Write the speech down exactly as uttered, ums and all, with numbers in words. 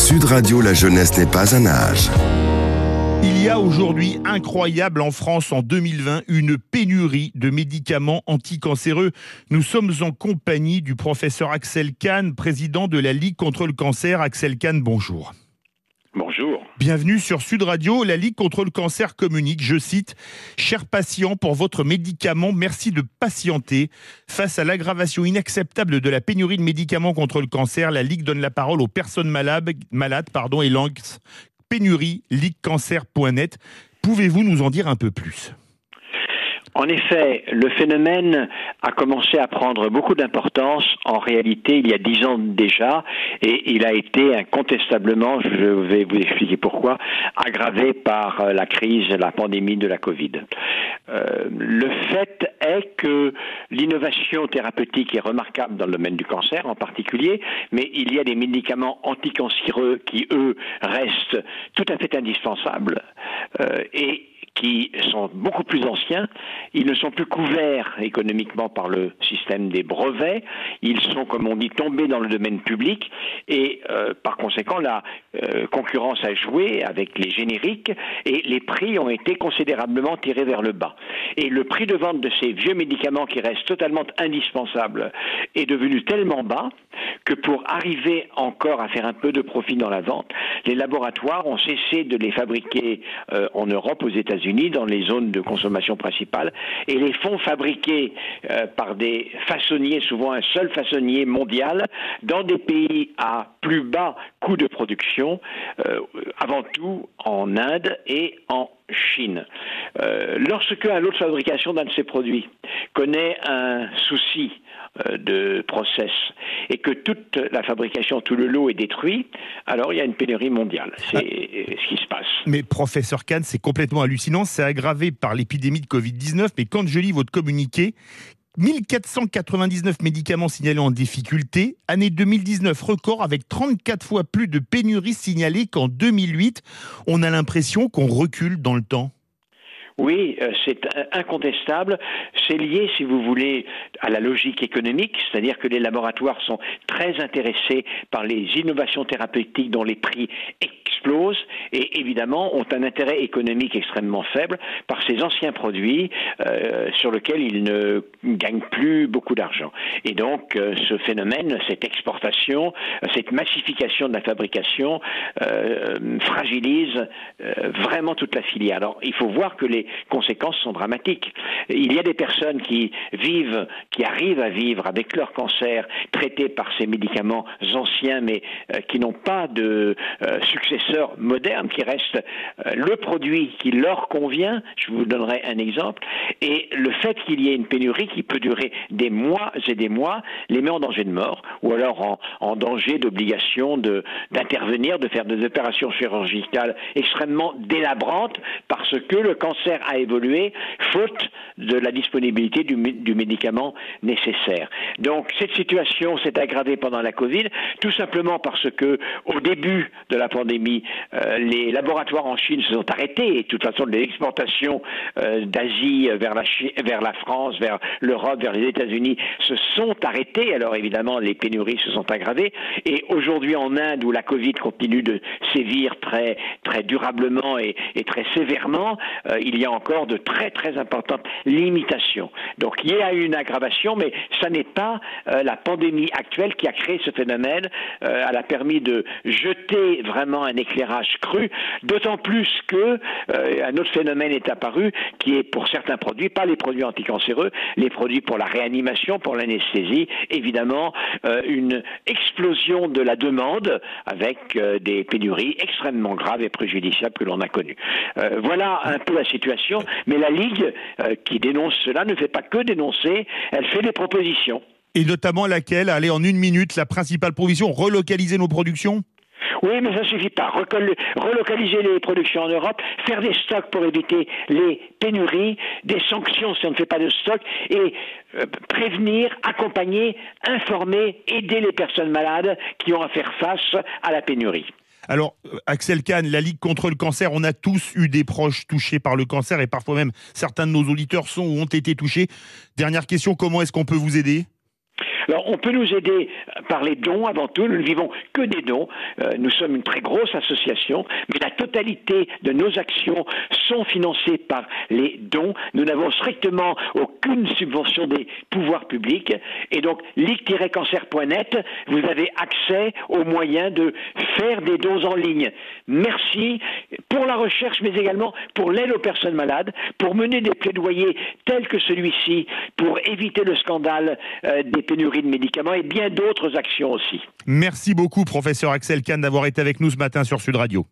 Sud Radio, la jeunesse n'est pas un âge. Il y a aujourd'hui, incroyable en France en deux mille vingt, une pénurie de médicaments anticancéreux. Nous sommes en compagnie du professeur Axel Kahn, président de la Ligue contre le cancer. Axel Kahn, bonjour. Bonjour. Bienvenue sur Sud Radio. La Ligue contre le cancer communique, je cite, « Chers patients, pour votre médicament, merci de patienter. Face à l'aggravation inacceptable de la pénurie de médicaments contre le cancer, la Ligue donne la parole aux personnes malades, malades pardon, et lance pénurie, ligue cancer point net. Pouvez-vous nous en dire un peu plus ? En effet, le phénomène a commencé à prendre beaucoup d'importance en réalité il y a dix ans déjà et il a été incontestablement, je vais vous expliquer pourquoi, aggravé par la crise, la pandémie de la Covid. Euh, le fait est que l'innovation thérapeutique est remarquable dans le domaine du cancer en particulier, mais il y a des médicaments anticancéreux qui, eux, restent tout à fait indispensables euh, et qui sont beaucoup plus anciens. Ils ne sont plus couverts économiquement par le système des brevets. Ils sont, comme on dit, tombés dans le domaine public et euh, par conséquent, la euh, concurrence a joué avec les génériques et les prix ont été considérablement tirés vers le bas. Et le prix de vente de ces vieux médicaments qui restent totalement indispensables est devenu tellement bas que pour arriver encore à faire un peu de profit dans la vente, les laboratoires ont cessé de les fabriquer euh, en Europe, aux États-Unis, dans les zones de consommation principale, et les font fabriquer euh, par des façonniers, souvent un seul façonnier mondial, dans des pays à plus bas coût de production, euh, avant tout en Inde et en Chine. Euh, lorsque l'autre fabrication d'un de ces produits connaît un souci euh, de process et que toute la fabrication, tout le lot est détruit, alors il y a une pénurie mondiale. C'est ah. ce qui se passe. Mais professeur Kahn, c'est complètement hallucinant. C'est aggravé par l'épidémie de covid dix-neuf. Mais quand je lis votre communiqué, mille quatre cent quatre-vingt-dix-neuf médicaments signalés en difficulté. Année deux mille dix-neuf, record avec trente-quatre fois plus de pénuries signalées qu'en deux mille huit. On a l'impression qu'on recule dans le temps. Oui, c'est incontestable. C'est lié, si vous voulez, à la logique économique, c'est-à-dire que les laboratoires sont très intéressés par les innovations thérapeutiques dont les prix explosent et évidemment ont un intérêt économique extrêmement faible par ces anciens produits euh, sur lesquels ils ne gagnent plus beaucoup d'argent. Et donc, euh, ce phénomène, cette exportation, cette massification de la fabrication euh, fragilise euh, vraiment toute la filière. Alors, il faut voir que les conséquences sont dramatiques. Il y a des personnes qui vivent, qui arrivent à vivre avec leur cancer traités par ces médicaments anciens mais euh, qui n'ont pas de euh, successeurs modernes, qui restent euh, le produit qui leur convient. Je vous donnerai un exemple. Et le fait qu'il y ait une pénurie qui peut durer des mois et des mois les met en danger de mort ou alors en, en danger d'obligation de, d'intervenir, de faire des opérations chirurgicales extrêmement délabrantes parce que le cancer a évolué faute de la disponibilité du, du médicament nécessaire. Donc cette situation s'est aggravée pendant la Covid, tout simplement parce que au début de la pandémie, euh, les laboratoires en Chine se sont arrêtés et de toute façon les exportations euh, d'Asie vers la, Chine, vers la France, vers l'Europe, vers les États-Unis se sont arrêtées. Alors évidemment les pénuries se sont aggravées et aujourd'hui en Inde où la Covid continue de sévir très très durablement et, et très sévèrement, euh, il y a encore de très très importantes limitations. Donc il y a eu une aggravation, mais ça n'est pas euh, la pandémie actuelle qui a créé ce phénomène. Euh, elle a permis de jeter vraiment un éclairage cru, d'autant plus que euh, un autre phénomène est apparu, qui est pour certains produits, pas les produits anticancéreux, les produits pour la réanimation, pour l'anesthésie, évidemment euh, une explosion de la demande avec euh, des pénuries extrêmement graves et préjudiciables que l'on a connues. Euh, voilà un peu la situation, mais la Ligue euh, qui dénonce cela ne fait pas que dénoncer, elle fait des propositions. Et notamment laquelle, allez en une minute, la principale provision, relocaliser nos productions ? Oui, mais ça ne suffit pas. Recol- relocaliser les productions en Europe, faire des stocks pour éviter les pénuries, des sanctions si on ne fait pas de stock, et euh, prévenir, accompagner, informer, aider les personnes malades qui ont à faire face à la pénurie. Alors, Axel Kahn, la Ligue contre le cancer, on a tous eu des proches touchés par le cancer et parfois même certains de nos auditeurs sont ou ont été touchés. Dernière question, comment est-ce qu'on peut vous aider ? Alors, on peut nous aider par les dons avant tout. Nous ne vivons que des dons. Euh, nous sommes une très grosse association, mais la totalité de nos actions sont financées par les dons. Nous n'avons strictement aucune subvention des pouvoirs publics. Et donc, ligue tiret cancer point net, vous avez accès aux moyens de faire des dons en ligne. Merci pour la recherche, mais également pour l'aide aux personnes malades, pour mener des plaidoyers tels que celui-ci, pour éviter le scandale euh, des pénuries de médicaments et bien d'autres actions aussi. Merci beaucoup, professeur Axel Kahn, d'avoir été avec nous ce matin sur Sud Radio.